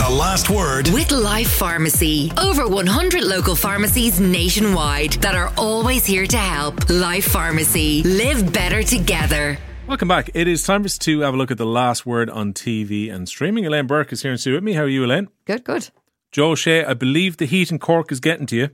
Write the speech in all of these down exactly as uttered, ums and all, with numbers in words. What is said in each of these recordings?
The Last Word with Life Pharmacy. Over one hundred local pharmacies nationwide that are always here to help. Life Pharmacy. Live better together. Welcome back. It is time for us to have a look at The Last Word on T V and streaming. Elaine Burke is here in studio with me. How are you, Elaine? Good, good. Joe O'Shea, I believe the heat in Cork is getting to you.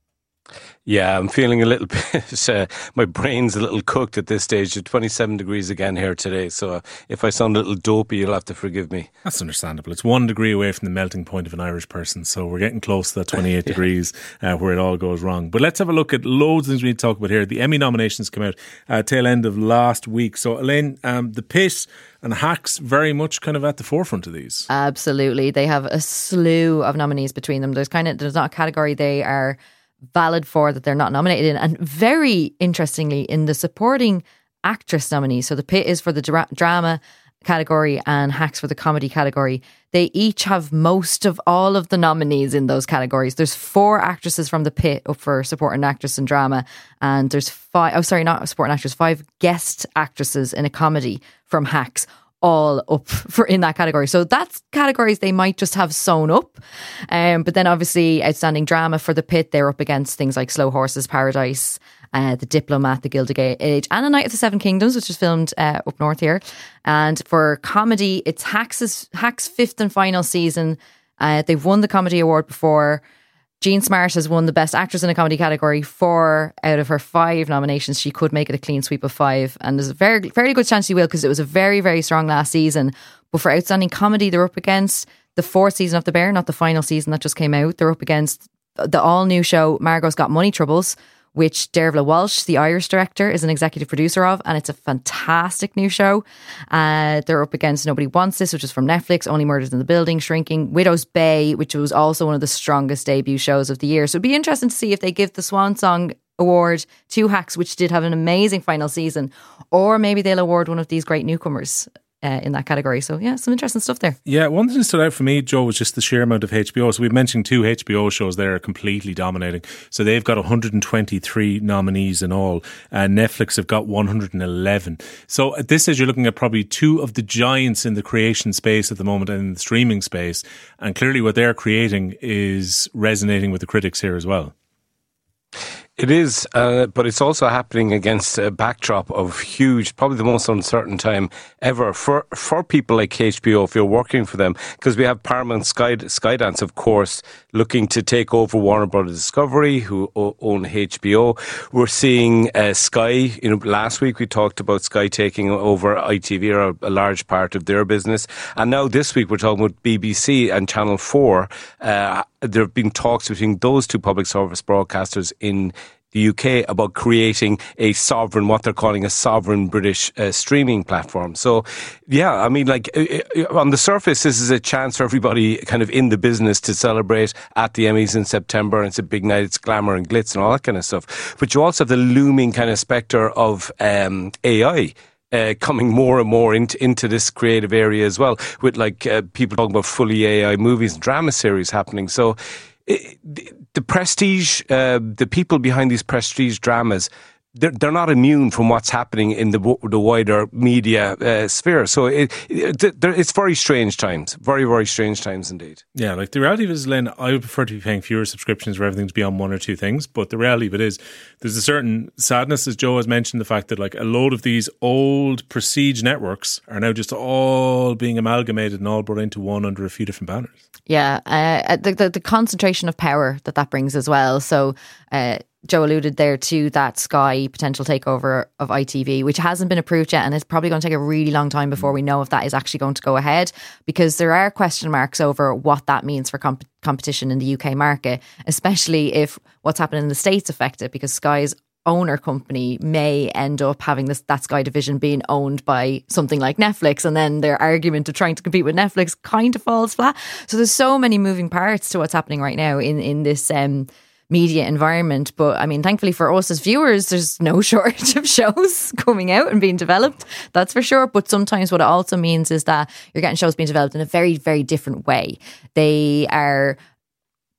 Yeah, I'm feeling a little bit, uh, my brain's a little cooked at this stage. It's twenty-seven degrees again here today, so uh, if I sound a little dopey, you'll have to forgive me. That's understandable. It's one degree away from the melting point of an Irish person, so we're getting close to that twenty-eight yeah. degrees uh, where it all goes wrong. But let's have a look at loads of things we need to talk about here. The Emmy nominations come out uh, tail end of last week. So Elaine, um, The Pit and Hacks very much kind of at the forefront of these. Absolutely. They have a slew of nominees between them. There's kind of, there's not a category they are valid for that they're not nominated in. And very interestingly, in the supporting actress nominees, so The Pit is for the dra- drama category and Hacks for the comedy category, they each have most of all of the nominees in those categories. There's four actresses from The Pit up for supporting actress in drama, and there's five, oh sorry, not supporting actress, five guest actresses in a comedy from Hacks, all up for in that category. So that's categories they might just have sewn up. Um, but then obviously outstanding drama for The Pit, they're up against things like Slow Horses Paradise, uh, The Diplomat, The Gilded Age, and A Night of the Seven Kingdoms, which is filmed uh, up north here. And for comedy, it's Hacks' Hacks' fifth and final season. Uh, they've won the comedy award before. Jean Smart has won the Best Actress in a Comedy category. Four out of her five nominations, she could make it a clean sweep of five. And there's a very, very good chance she will, because it was a very, very strong last season. But for Outstanding Comedy, they're up against the fourth season of The Bear, not the final season that just came out. They're up against the all-new show Margot's Got Money Troubles, which Dervla Walsh, the Irish director, is an executive producer of, and it's a fantastic new show. Uh, they're up against Nobody Wants This, which is from Netflix, Only Murders in the Building, Shrinking, Widow's Bay, which was also one of the strongest debut shows of the year. So it'd be interesting to see if they give the Swan Song Award to Hacks, which did have an amazing final season, or maybe they'll award one of these great newcomers Uh, in that category. So yeah, some interesting stuff there. Yeah, one thing that stood out for me, Joe, was just the sheer amount of H B O. So we've mentioned two H B O shows there are completely dominating. So they've got one hundred twenty-three nominees in all. Uh, Netflix have got one hundred eleven. So at this stage, you're looking at probably two of the giants in the creation space at the moment and in the streaming space. And clearly what they're creating is resonating with the critics here as well. It is, uh, but it's also happening against a backdrop of huge, probably the most uncertain time ever for for people like H B O, if you're working for them, because we have Paramount Sky, Skydance, of course, looking to take over Warner Brothers Discovery, who o- own H B O. We're seeing uh, Sky, you know, last week we talked about Sky taking over I T V, or a large part of their business. And now this week we're talking about B B C and Channel four. Uh, there have been talks between those two public service broadcasters in the U K about creating a sovereign, what they're calling a sovereign British uh, streaming platform. So, yeah, I mean, like, uh, on the surface, this is a chance for everybody kind of in the business to celebrate at the Emmys in September. And it's a big night, it's glamour and glitz and all that kind of stuff. But you also have the looming kind of spectre of um, A I. Uh, coming more and more into into this creative area as well, with like uh, people talking about fully A I movies and drama series happening. So it, the, the prestige, uh, the people behind these prestige dramas, they're, they're not immune from what's happening in the the wider media uh, sphere. So it, it, it's very strange times, very, very strange times indeed. Yeah, like the reality of it is, Lynn, I would prefer to be paying fewer subscriptions for everything to be on one or two things. But the reality of it is, there's a certain sadness, as Joe has mentioned, the fact that like a load of these old prestige networks are now just all being amalgamated and all brought into one under a few different banners. Yeah, uh, the, the the concentration of power that that brings as well. So uh, Joe alluded there to that Sky potential takeover of I T V, which hasn't been approved yet, and it's probably going to take a really long time before we know if that is actually going to go ahead, because there are question marks over what that means for comp- competition in the U K market, especially if what's happening in the States affected, because Sky's owner company may end up having this that Sky division being owned by something like Netflix, and then their argument of trying to compete with Netflix kind of falls flat. So there's so many moving parts to what's happening right now in in this um, media environment. But I mean, thankfully for us as viewers, there's no shortage of shows coming out and being developed, that's for sure. But sometimes what it also means is that you're getting shows being developed in a very, very different way. They are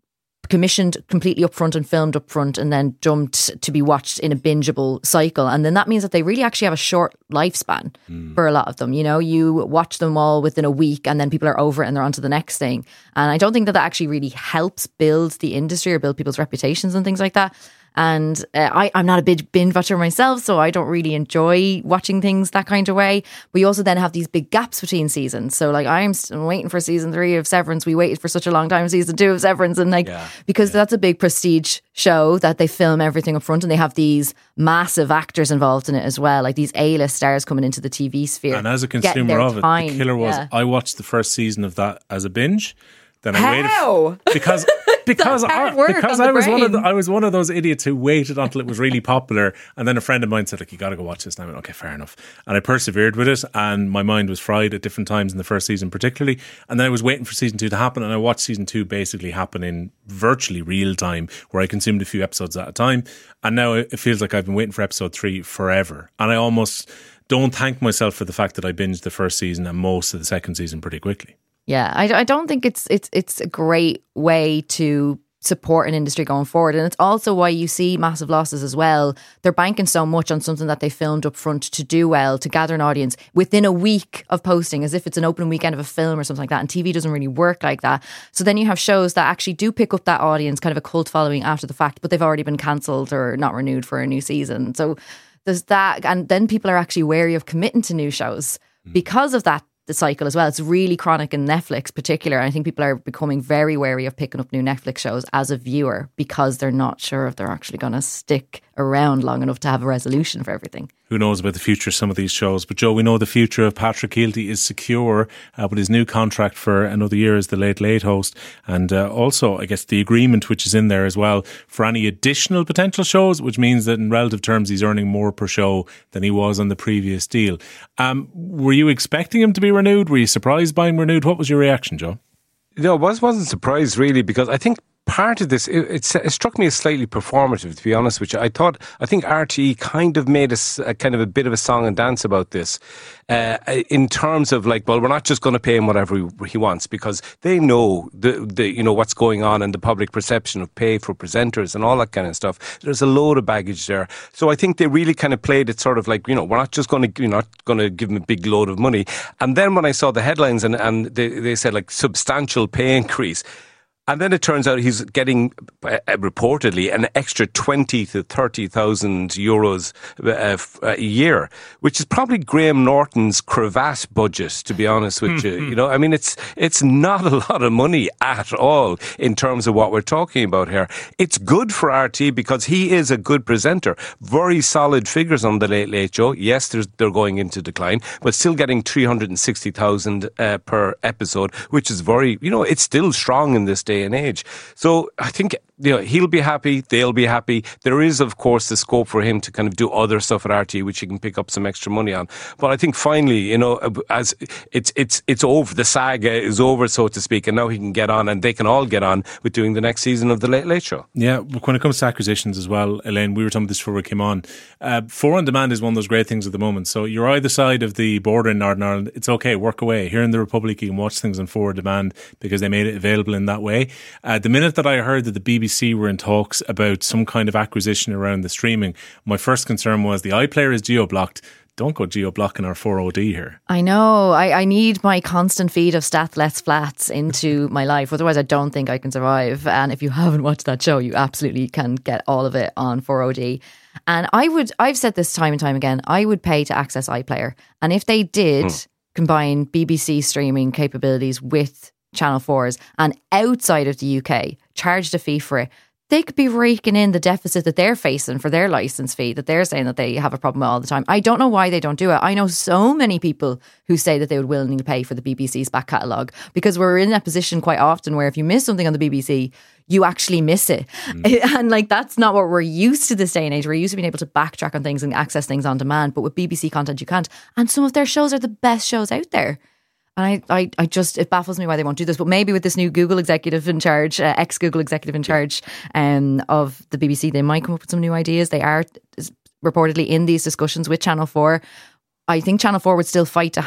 commissioned completely upfront and filmed upfront and then dumped to be watched in a bingeable cycle. And then that means that they really actually have a short lifespan mm. for a lot of them. You know, you watch them all within a week and then people are over it and they're on to the next thing. And I don't think that that actually really helps build the industry or build people's reputations and things like that. And uh, I, I'm not a big binge watcher myself, so I don't really enjoy watching things that kind of way. We also then have these big gaps between seasons. So like I'm waiting for season three of Severance. We waited for such a long time for season two of Severance. And like, yeah, because yeah. that's a big prestige show that they film everything up front and they have these massive actors involved in it as well. Like these A-list stars coming into the T V sphere. And as a consumer of it, time. the killer was yeah. I watched the first season of that as a binge. Then I How? waited f- because because I, because I was brain. one of the, I was one of those idiots who waited until it was really popular, and then a friend of mine said, "Like, you got to go watch this." And I went, "Okay, fair enough." And I persevered with it, and my mind was fried at different times in the first season, particularly. And then I was waiting for season two to happen, and I watched season two basically happen in virtually real time, where I consumed a few episodes at a time. And now it feels like I've been waiting for episode three forever, and I almost don't thank myself for the fact that I binged the first season and most of the second season pretty quickly. Yeah, I, I don't think it's it's it's a great way to support an industry going forward. And it's also why you see massive losses as well. They're banking so much on something that they filmed up front to do well, to gather an audience within a week of posting, as if it's an opening weekend of a film or something like that. And T V doesn't really work like that. So then you have shows that actually do pick up that audience, kind of a cult following after the fact, but they've already been cancelled or not renewed for a new season. So there's that. And then people are actually wary of committing to new shows because of that. The cycle as well. It's really chronic in Netflix particular. I think people are becoming very wary of picking up new Netflix shows as a viewer because they're not sure if they're actually going to stick around long enough to have a resolution for everything. Who knows about the future of some of these shows. But Joe, we know the future of Patrick Kielty is secure uh, with his new contract for another year as the Late Late host. And uh, also, I guess, the agreement which is in there as well for any additional potential shows, which means that in relative terms, he's earning more per show than he was on the previous deal. Um, were you expecting him to be renewed? Were you surprised by him renewed? What was your reaction, Joe? No, I was, wasn't surprised really, because I think part of this, it, it, it struck me as slightly performative, to be honest with you. I thought, I think R T E kind of made a, a kind of a bit of a song and dance about this uh, in terms of like, well, we're not just going to pay him whatever he, he wants, because they know the, the, you know, what's going on and the public perception of pay for presenters and all that kind of stuff. There's a load of baggage there. So I think they really kind of played it sort of like, you know, we're not just going to, you're not going to give him a big load of money. And then when I saw the headlines and, and they, they said like substantial pay increase, and then it turns out he's getting uh, reportedly an extra twenty to thirty thousand euros uh, a year, which is probably Graham Norton's cravat budget, to be honest with you. You know, I mean, it's it's not a lot of money at all in terms of what we're talking about here. It's good for R T because he is a good presenter. Very solid figures on the Late Late Show. Yes, they're going into decline, but still getting three hundred and sixty thousand uh, per episode, which is very, you know, it's still strong in this day and age. So I think, you know, he'll be happy, they'll be happy. There is, of course, the scope for him to kind of do other stuff at R T E, which he can pick up some extra money on. But I think finally, you know, as it's it's it's over, the saga is over, so to speak, and now he can get on, and they can all get on with doing the next season of the Late Late Show. Yeah, when it comes to acquisitions as well, Elaine, we were talking about this before we came on. Uh, four on demand is one of those great things at the moment. So you're either side of the border in Northern Ireland, it's okay, work away. Here in the Republic, you can watch things on four on demand because they made it available in that way. Uh, the minute that I heard that the B B C were in talks about some kind of acquisition around the streaming, my first concern was the iPlayer is geo-blocked. Don't go geo-blocking our four O D here. I know. I, I need my constant feed of Stat Less Flats into my life. Otherwise, I don't think I can survive. And if you haven't watched that show, you absolutely can get all of it on four O D. And I would, I've said this time and time again, I would pay to access iPlayer. And if they did hmm. combine B B C streaming capabilities with Channel four's and outside of the U K, charged a fee for it, they could be raking in the deficit that they're facing for their license fee that they're saying that they have a problem with all the time. I don't know why they don't do it. I know so many people who say that they would willingly pay for the B B C's back catalogue, because we're in that position quite often where if you miss something on the B B C, you actually miss it. Mm. And like, that's not what we're used to this day and age. We're used to being able to backtrack on things and access things on demand, but with B B C content you can't. And some of their shows are the best shows out there. And I, I, I just, it baffles me why they won't do this. But maybe with this new Google executive in charge, uh, ex-Google executive in charge um, of the B B C, they might come up with some new ideas. They are reportedly in these discussions with Channel four. I think Channel four would still fight to have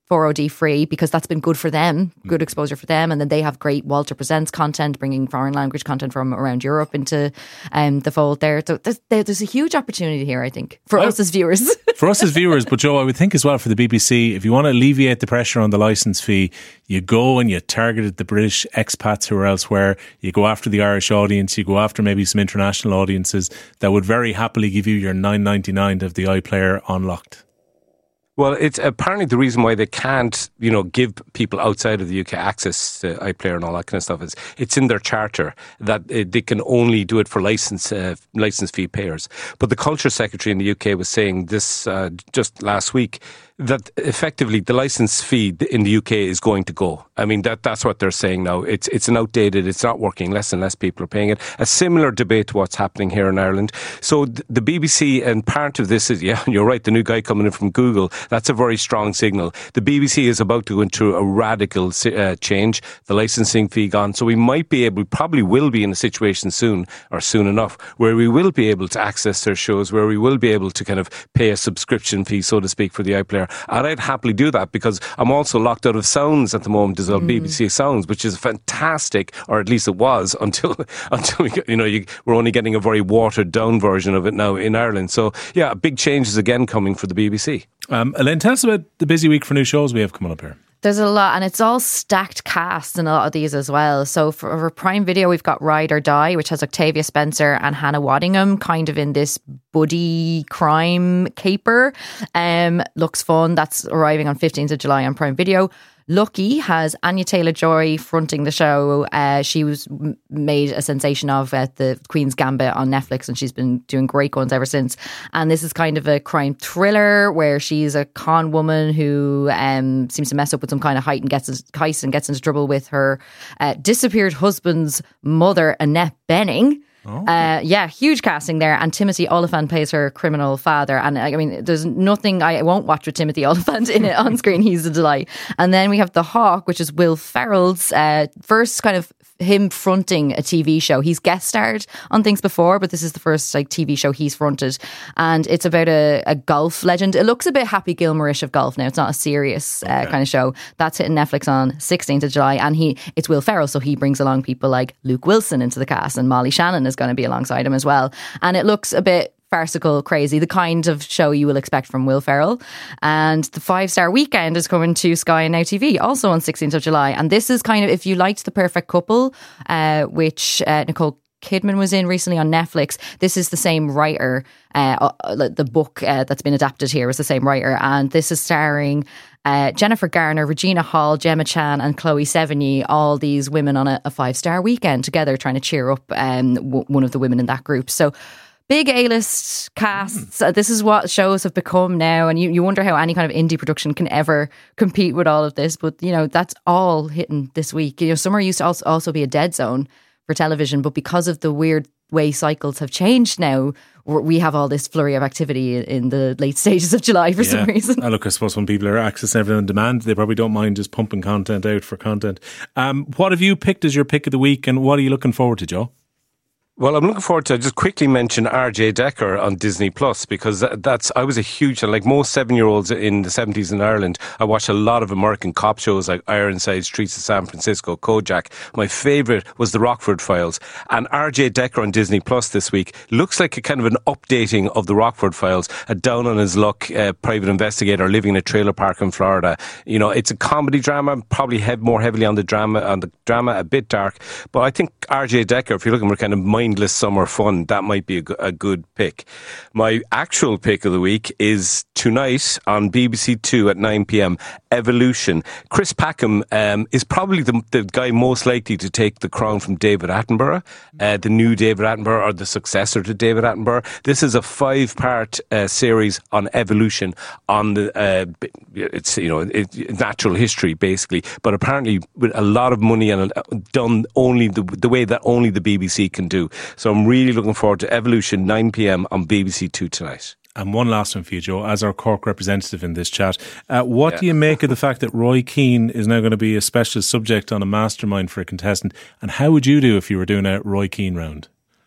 four O D free because that's been good for them, good exposure for them. And then they have great Walter Presents content, bringing foreign language content from around Europe into um, the fold there. So there's, there's a huge opportunity here, I think, for us as viewers. For us as viewers, but Joe, I would think as well for the B B C, if you want to alleviate the pressure on the licence fee, you go and you targeted the British expats who are elsewhere, you go after the Irish audience, you go after maybe some international audiences that would very happily give you your nine ninety-nine to have the iPlayer unlocked. Well, it's apparently the reason why they can't, you know, give people outside of the U K access to iPlayer and all that kind of stuff is it's in their charter that they can only do it for license uh, license fee payers. But the Culture Secretary in the U K was saying this uh, just last week that effectively the license fee in the U K is going to go. I mean, that that's what they're saying now. It's it's an outdated, it's not working. Less and less people are paying it. A similar debate to what's happening here in Ireland. So the B B C, and part of this is, yeah, you're right, the new guy coming in from Google, that's a very strong signal. The B B C is about to go into a radical uh, change. The licensing fee gone. So we might be able, we probably will be in a situation soon, or soon enough, where we will be able to access their shows, where we will be able to kind of pay a subscription fee, so to speak, for the iPlayer. And I'd happily do that because I'm also locked out of Sounds at the moment as well, mm. B B C Sounds, which is fantastic, or at least it was until until we, you know you, we're only getting a very watered down version of it now in Ireland. So yeah, big changes again coming for the B B C. Um, Elaine, tell us about the busy week for new shows we have coming up here. There's a lot, and it's all stacked casts in a lot of these as well. So for, for Prime Video, we've got Ride or Die, which has Octavia Spencer and Hannah Waddingham, kind of in this buddy crime caper. Um, looks fun. That's arriving on fifteenth of July on Prime Video. Lucky has Anya Taylor-Joy fronting the show. Uh, she was m- made a sensation of at the Queen's Gambit on Netflix, and she's been doing great ones ever since. And this is kind of a crime thriller where she's a con woman who um, seems to mess up with some kind of heist and gets, heist and gets into trouble with her uh, disappeared husband's mother, Annette Bening. Oh. Uh, yeah, huge casting there. And Timothy Olyphant plays her criminal father. And I mean, there's nothing I won't watch with Timothy Olyphant in it on screen. He's a delight. And then we have The Hawk, which is Will Ferrell's uh, first kind of him fronting a T V show. He's guest starred on things before, but this is the first like T V show he's fronted. And it's about a, a golf legend. It looks a bit Happy Gilmore-ish of golf now. It's not a serious uh, okay. kind of show. That's hitting Netflix on sixteenth of July. And he it's Will Ferrell, so he brings along people like Luke Wilson into the cast, and Molly Shannon is going to be alongside him as well. And it looks a bit farcical, crazy, the kind of show you will expect from Will Ferrell. And the Five Star Weekend is coming to Sky and Now T V also on sixteenth of July. And this is kind of, if you liked The Perfect Couple, uh, which uh, Nicole Kidman was in recently on Netflix, this is the same writer. Uh, the book uh, that's been adapted here is the same writer, and this is starring uh, Jennifer Garner, Regina Hall, Gemma Chan and Chloe Sevigny, all these women on a, a five-star weekend together trying to cheer up um, w- one of the women in that group. So big A-list casts. Uh, this is what shows have become now, and you, you wonder how any kind of indie production can ever compete with all of this. But, you know, that's all hitting this week. You know, summer used to also, also be a dead zone for television, but because of the weird way cycles have changed now, we have all this flurry of activity in the late stages of July for yeah. some reason. Uh, look, I suppose when people are accessing everything on demand, they probably don't mind just pumping content out for content. Um, what have you picked as your pick of the week, and what are you looking forward to, Joe? Well, I'm looking forward to just quickly mention R J Decker on Disney Plus, because that's, I was a huge, like most seven year olds in the seventies in Ireland, I watched a lot of American cop shows like Ironside, Streets of San Francisco, Kojak. My favourite was The Rockford Files. And R J Decker on Disney Plus this week looks like a kind of an updating of The Rockford Files, a down on his luck uh, private investigator living in a trailer park in Florida. You know, it's a comedy drama, probably head more heavily on the drama, on the drama, a bit dark. But I think R J Decker, if you're looking for kind of mind mindless summer fun, that might be a, a good pick. My actual pick of the week is tonight on B B C Two at nine p.m, Evolution. Chris Packham um, is probably the, the guy most likely to take the crown from David Attenborough, uh, the new David Attenborough, or the successor to David Attenborough. This is a five-part uh, series on evolution, on the uh, it's you know it, natural history basically, but apparently with a lot of money and done only the, the way that only the B B C can do. So I'm really looking forward to Evolution, nine p.m. on B B C Two tonight. And one last one for you, Joe, as our Cork representative in this chat. Uh, what yeah. do you make of the fact that Roy Keane is now going to be a special subject on a mastermind for a contestant? And how would you do if you were doing a Roy Keane round?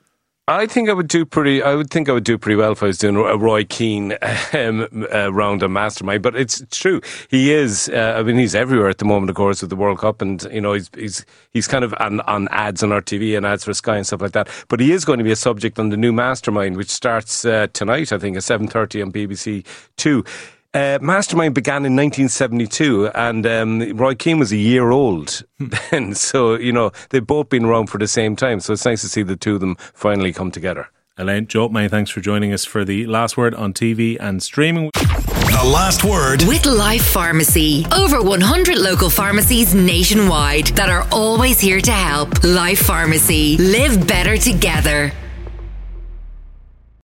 I think I would do pretty. I would think I would do pretty well if I was doing a Roy Keane um, uh, round on Mastermind. But it's true, he is. Uh, I mean, he's everywhere at the moment, of course, with the World Cup, and you know, he's he's he's kind of on, on ads on R T V and ads for Sky and stuff like that. But he is going to be a subject on the new Mastermind, which starts uh, tonight, I think, at seven thirty on B B C Two. Uh, Mastermind began in nineteen seventy-two, and um, Roy Keane was a year old then. So, you know, they've both been around for the same time. So it's nice to see the two of them finally come together. Elaine, Joe, many thanks for joining us for the Last Word on T V and streaming. The Last Word with Life Pharmacy. Over one hundred local pharmacies nationwide that are always here to help. Life Pharmacy. Live better together.